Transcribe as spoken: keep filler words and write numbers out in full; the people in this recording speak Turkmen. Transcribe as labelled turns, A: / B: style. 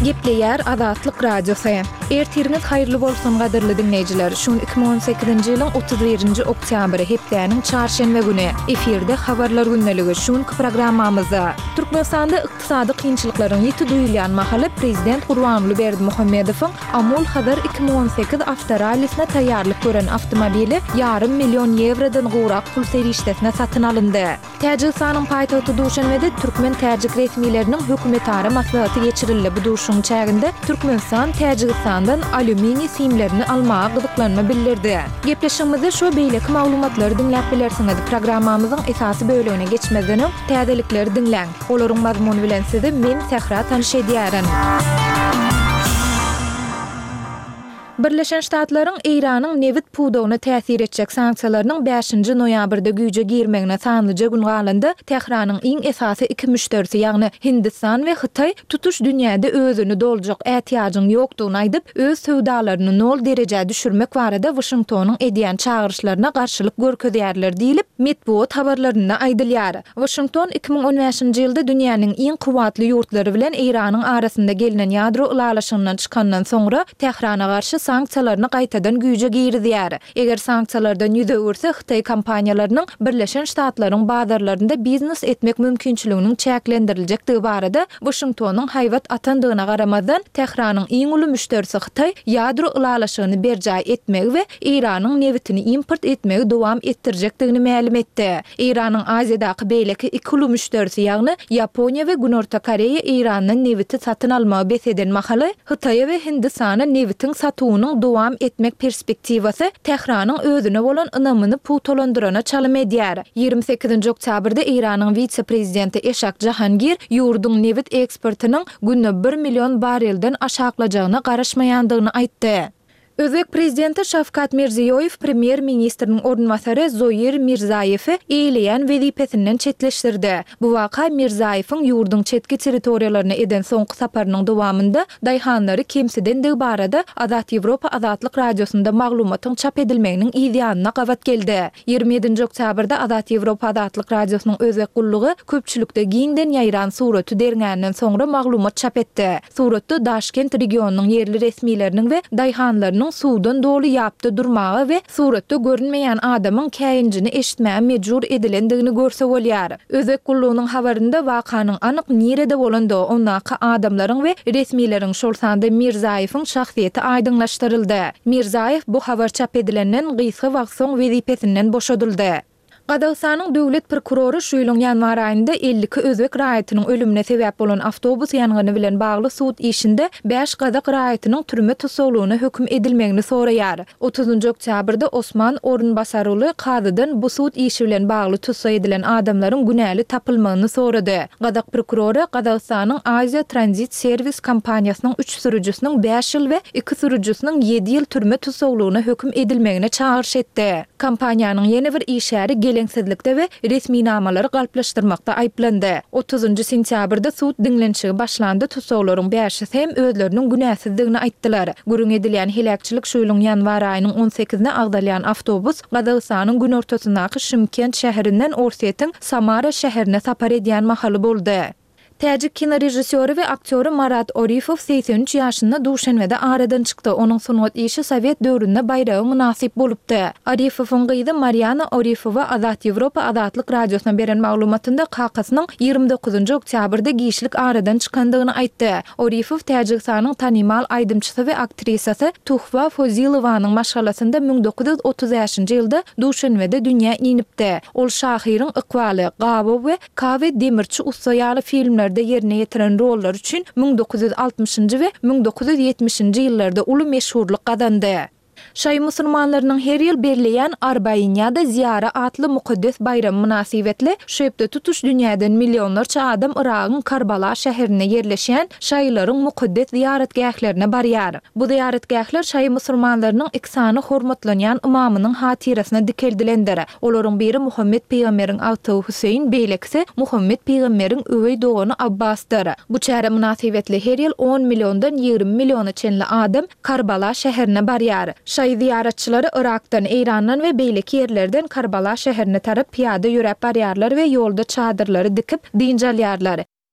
A: Gepleyer Azatlyk Radiosu. Ertiriniz hayırlı bolsun gadyrly dinleyijiler. Şun iki bin on sekizinji ýylyň otuz birinji oktýabry hepdäniň çarşembe güni efirde habarlar günneligi şun programmamyzda. Türkmenistanda ykdysady kynçylyklaryň ýeti duýulýan mahaly prezident Gurbanuly Berdimuhammedowyň Amul Hadar iki bin on sekiz avtoralysine taýýarlyk gören awtomobili ýarym million ýewrodan gowrak pul serişdesine satyn alyndy. Täjikistanyň paýtagty Duşanbede türkmen täjik resmiýetleriniň hökümetara maslahaty geçirildi. Bu duşun çäginde Türkmenistan Täjikistandan alümini simlerini almağa gyzyklanma bildirdi. Gepleşigimizde şu beýleki maglumatlary dinläp bilersiňiz. Programmamyzyň esasy bölügine geçmeden täzelikleri dinläň. Olaryň mazmuny bilen sizi men Sehra tanyş edýärin. Birleşen Ştatlaryň Iranyň newit puwdagyna täsir etjek sanksiýalarynyň beşinji noýabrda güýje girmegine sanlyja gün galyndy. Tehranyň iň esasy iki müşterisi ýagny Hindistan we Hytaý tutuş dünýäde özüni doljak ähtiýadyň ýokdugyny aýdyp öz söwdalaryny nol derejä düşürmek barada Washingtonyň edýän çağırışlaryna garşylyk görkezýärler diýilip medeniýet habarlarynda aýdylýar. Washington iki bin on beşinji ýylda dünýäniň iň kuwatly ýurtlary bilen Iranyň arasynda gelinen ýadro ulalaşygynyň çykandan soňra Tehrana garşy sanksiýalaryny gaýtadan güýje girdiýär. Eger sanksiýalardan ýüze örse Hytaý kompaniýalarynyň Birleşen Ştatlaryň bazarlarynda biznes etmek mümkinçiliginiň çäklendiriljektigi barada Washingtonyň haýbat atandygyna garamazdan Tehranyň iň uly müşterisi Hytaý ýadro ulalaşygyny berjäy etmegi we Iranyň newitini import etmegi dowam etdirjekdigini ma'lum etdi. Iranyň Aziýadaky beýleki iki uly müşterisi ýagny Ýaponiýa we Günörta Koreýa Iranyň newiti satyn almagy beseden mahaly Hytaý we Hindistana newitin satyny dowam etmek perspektivasy Tehranyň özüne bolan ynamyny puwtalandyrana çalym edýär. ýygrimi sekizinji oktýabrda Iranyň vitse-prezidenti Eşak Jahangir ýurduň newit eksportynyň günne bir million barelden aşaklajagyna garaşmaýandygyny aýtdy. Özbek prezidenti Şavkat Mirziyoyew premier ministriniň ornmasary Zoyir Mirzayewi eýleýän wezipesinden çetleşdirdi. Bu waka Mirzayewiň ýurduň çetki territoriýalaryna eden soňky saparynyň dowamında daýhanlary kemsidendigi barada Azat Ýewropa Azatlyk radiosunda maglumatyň çap edilmeginiň ýa-da gawat geldi. ýygrimi ýedinji oktýabrda Azat Ýewropa Azatlyk radiosynyň özbek gullugy köpçülikde giňden ýaýran suraty dergänden soňra maglumat çap etdi. Suratda Daşkent regionunyň yerli resmiýetleriniň we daýhanlarynyň suwdan doly ýapda durmagy we suratda görünmeýän adamyň käýinjini eşitmäge mejbur edilendigini görse bolýar. Özbek gullugynyň habarynda wakanyň anyk nerede bolandy, onaka adamlaryň we resmiýetleriň şol sanda Mirzayewiň şahsiýeti aýdynlaşdyryldy. Mirzayew bu habar çap edilenden gysga wagt soň wezipesinden boşadyldy. Gadagystanyň döwlet prokuroru şu ýylyň ýanwar aýynda elliki özbek raýatynyň ölümine sebäp bolan awtobus ýangyny bilen bagly suwt işinde beş gadak raýatynyň türme tutuklugyna hökm edilmegini soraýar. otuzunji oktýabrda Osman Orunbasaroğlu kadydan bu suwt işi bilen bagly tutsa edilen adamlaryň günäli tapylmagyny sorady. Gadak prokuroru Gadagystanyň Aziýa Transit Servis kompaniýasynyň üç sürüjüsiniň beş ýyl we iki sürüjüsiniň ýedi ýyl türme tutuklugyna hökm edilmegine çağırş etdi. Kompaniýanyň ýene bir işäri geleňsizlikde we resmi namalary galplaşdyrmakda aýplandy. otuzunji sentýabrda suwt dinlenşigi başlandy. Tutuklaryň beşi hem özleriniň günäsizdigini aýtdylar. Gürüň edilýän helakçylyk şu ýylyň ýanwar aýynyň on sekizine agdalýan awtobus Gadagystanyň gün ortasyndaky Şymkent şäherinden Orsetň Samara şäherine sapar edýän mahaly boldy. Täjik kino rejissöri we aktýory Marat Orifow seksen üç ýaşynda Duşanbede aradan çykdy. Onuň sunat işi Sowet döwründe baýragy munasip bolupdy. Orifowyň gyzy Mariana Orifowa Azat Ýewropa Azatlyk radiosyna beren maglumatynda kakasynyň ýygrimi dokuzunji oktýabrda giýişlik aradan çykandygyny aýtdy. Orifow Täjikistanyň tanymal aýdymçysy we aktrisasy Tuhfa Fozilowanyň maşgalasynda bin dokuz ýuz otuz ýaşynjy ýylda Duşanbede dünýä inipdi. Ol şahyryň Ykbaly, Gabow we Kawe Demirçi ussaýaly filmler yerine yetiren rollar üçün bin dokuz ýuz altmışynjy we bin dokuz ýuz ýetmişinji ýyllarda uly meşhurlyk kazandy. Şaý musulmanlarynyň her ýyl berleýän Arbaýynýada ziyara atly mukaddes bayram münasibetli şeýpde tutuş dünýäden millionlarça adam Iragyň Karbala şäherine yerleşýän şaýlaryň mukaddes ziyaretgählerine barýar. Bu ziyaretgähler şaý musulmanlarynyň iksany hormatlanýan imamynyň hatirasyna dikeldilendir. Olaryň biri Muhammed Peýgamberiň agty Huseyn, beýlekisi Muhammed Peýgamberiň öwey dogany Abbasdyr. Bu çäre münasibetli her ýyl on milliondan ýygrimi milliona çenli adam Karbala şäherine barýar. Şaý ziyaretçilari Irakdan, Eýrandan we beýleki ýerlerden Karbala şäherine tarap piýada ýörep barýarlar we ýolda çadyrlary dikip dinjalýarlar.